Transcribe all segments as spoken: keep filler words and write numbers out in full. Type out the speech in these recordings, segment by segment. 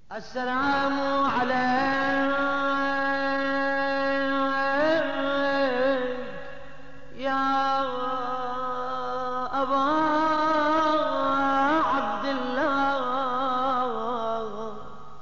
السلام عليك يا أبا عبد الله.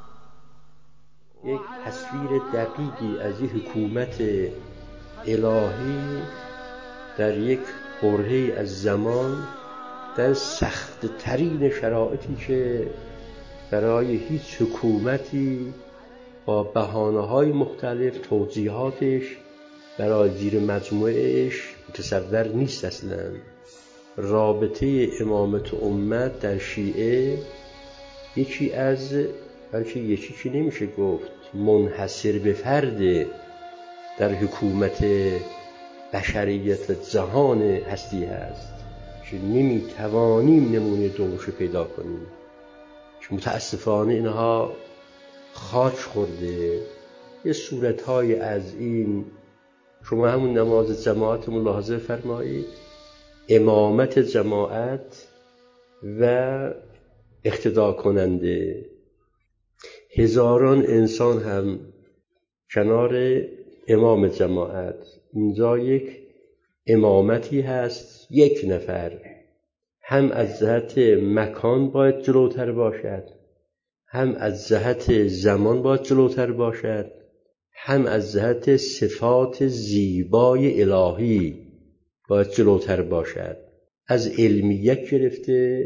یک تصویر دقیقی از یک حکومت الهی در یک برهه‌ای از زمان، در سخت ترین شرایطی که برای هیچ حکومتی با بهانه‌های مختلف توضیحاتش برای زیر مجموعهش متصور نیست. اصلا رابطه امامت و امت در شیعه یکی از، بلکه یکی که نمیشه گفت، منحصر به فرد در حکومت بشریت و جهان هستی هست که نمیتوانیم نمونه دومشو پیدا کنیم، که متاسفانه اینها خاک خورده. یه صورتهای از این شما همون نماز جماعت ملاحظه فرمایید، امامت جماعت و اقتدا کننده، هزاران انسان هم کنار امام جماعت. اینجا یک امامتی هست، یک نفر هم از جهت مکان باید جلوتر باشد، هم از جهت زمان باید جلوتر باشد، هم از جهت صفات زیبای الهی باید جلوتر باشد، از علمیت گرفته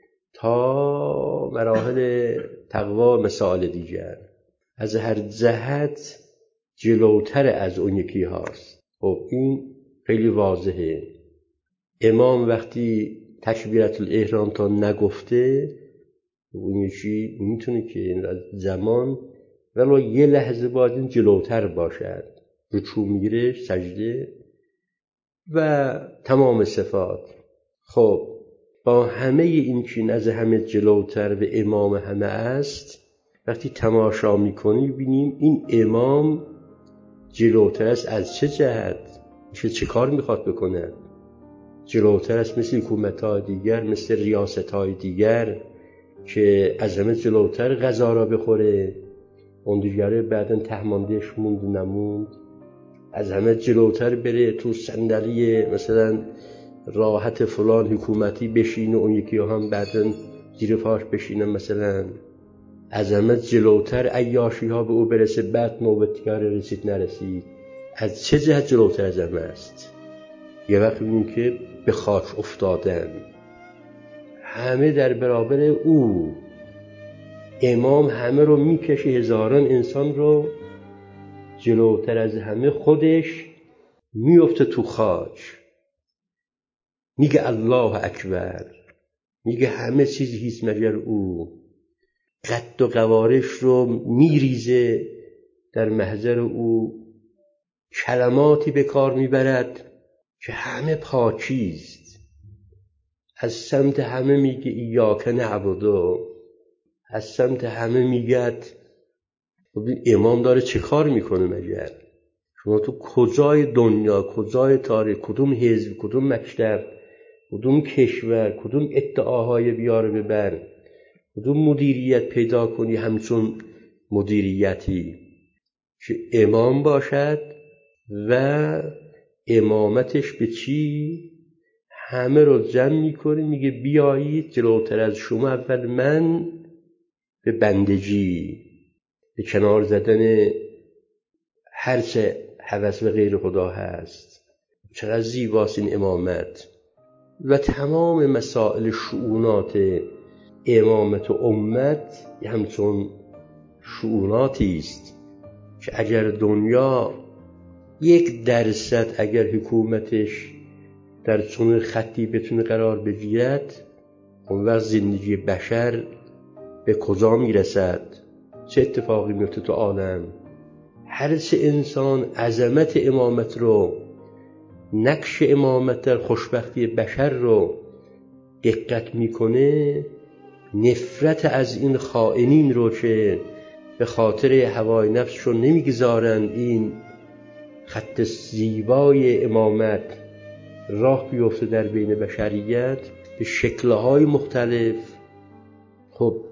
تا مراحل تقوا و مسائل دیگر، از هر جهت جلوتر از اون یکی هاست. خب این خیلی واضحه. امام وقتی تکبیرت الاحرام تا نگفته، اون یکی میتونه که از زمان ولو یه لحظه باید این جلوتر باشد، رکوع میگیره، سجده و تمام صفات. خب با همه این که از همه جلوتر و امام همه است، وقتی تماشا میکنی ببینیم این امام جلوتر است. از چه جهت؟ چه چه کار میخواد بکنه؟ جلوتر است مثل حکومت‌های دیگر، مثل ریاست‌های دیگر که از همه جلوتر غذا را بخوره، اون دیگره بعداً تهماندهش موند و نموند. از همه جلوتر بره تو صندلی مثلا راحت فلان حکومتی بشینه، اون یکی هم بعداً زیر پاش بشینه مثلا. از همه جلوتر عیاشی ها به او برسه، بعد نوبت دیگر رسید نرسید. از چه جهت جلوتر از همه است؟ یه وقت ببینیم که به خاک افتادن، همه در برابر او. امام همه رو میکشه، هزاران انسان رو جلوتر از همه خودش میفته تو خاک، میگه الله اکبر، میگه همه چیز هیچ مگر او. قد و قوارش رو میریزه در محضر او، کلماتی به کار میبرد که همه پاکیست. از سمت همه میگه ایاک نعبد، از سمت همه میگه. امام داره چه کار میکنه مگر؟ شما تو کجای دنیا، کجای تاریخ، کدوم حزب، کدوم مکتب، کدوم کشور، کدوم ادعاهای بیاره ببر، کدوم مدیریت پیدا کنی همچون مدیریتی که امام باشد و امامتش به چی؟ همه رو جمع میکنه، میگه بیایید جلوتر از شما اول من به بندگی، به کنار زدن هر چه هوس و غیر خدا هست. چقدر زیباست این امامت و تمام مسائل شؤونات امامت و امت همچون شؤوناتی است که اگر دنیا یک درصد اگر حکومتش در چون خطی بتونه قرار بگیرد، اون وقت زندگی بشر به کجا میرسد؟ چه اتفاقی میفته تو عالم؟ هر چه انسان عظمت امامت رو، نقش امامت در خوشبختی بشر رو دقت میکنه، نفرت از این خائنین رو که به خاطر هوای نفس رو نمیگذارن این خط زیبای امامت راه بیفته در بین بشریت به شکل‌های مختلف. خب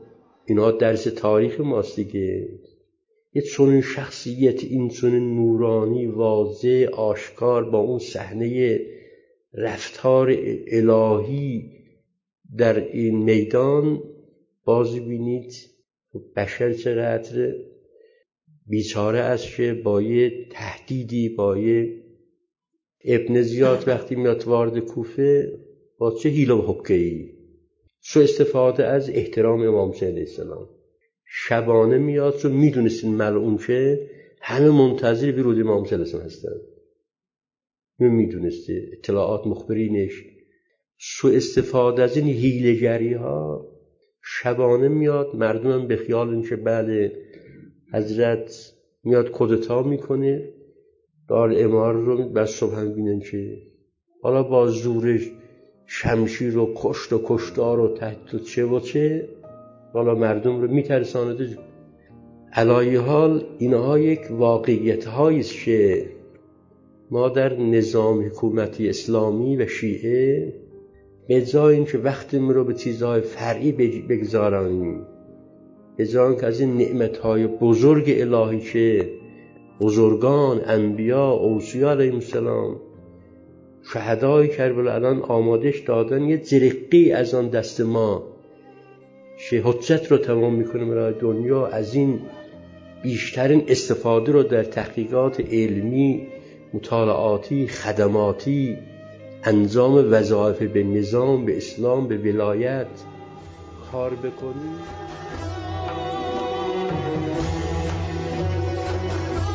اینا درس تاریخ ماست دیگه. یه چنین شخصیت این چنین نورانی واضح آشکار با اون صحنه رفتار الهی در این میدان بازی بینید بشر چقدر بیچاره است که با یه تهدیدی، با یه ابن زیاد وقتی میاد وارد کوفه با چه حیله و حکه‌ای، سو استفاده از احترام امام حسین علیه السلام، شبانه میاد چون میدونستین ملعون که همه منتظر ورود امام حسین علیه السلام هستن، میدونسته اطلاعات مخبرینش، سو استفاده از این حیله‌گری ها شبانه میاد، مردم به خیال این که بله حضرت میاد کودتا میکنه دار امار رو، بس صبح هم بینن که حالا با زورش شمشیر و کشت و کشتار و تهدید و چه و چه حالا مردم رو میترسانده. علای حال اینها یک واقعیت هاییست که ما در نظام حکومتی اسلامی و شیعه به جای اینکه وقتمون رو به چیزهای فرعی بگذارانیم، به جای اینکه از این نعمتهای بزرگ الهی که بزرگان انبیا اوصیا علیهم السلام شهدای کربلا الان آمادش دادن، یه جرقی از آن دست ما که حجت رو تمام میکنه برای دنیا، از این بیشترین استفاده رو در تحقیقات علمی، مطالعاتی، خدماتی، انجام وظایف به نظام، به اسلام، به ولایت کار بکنیم.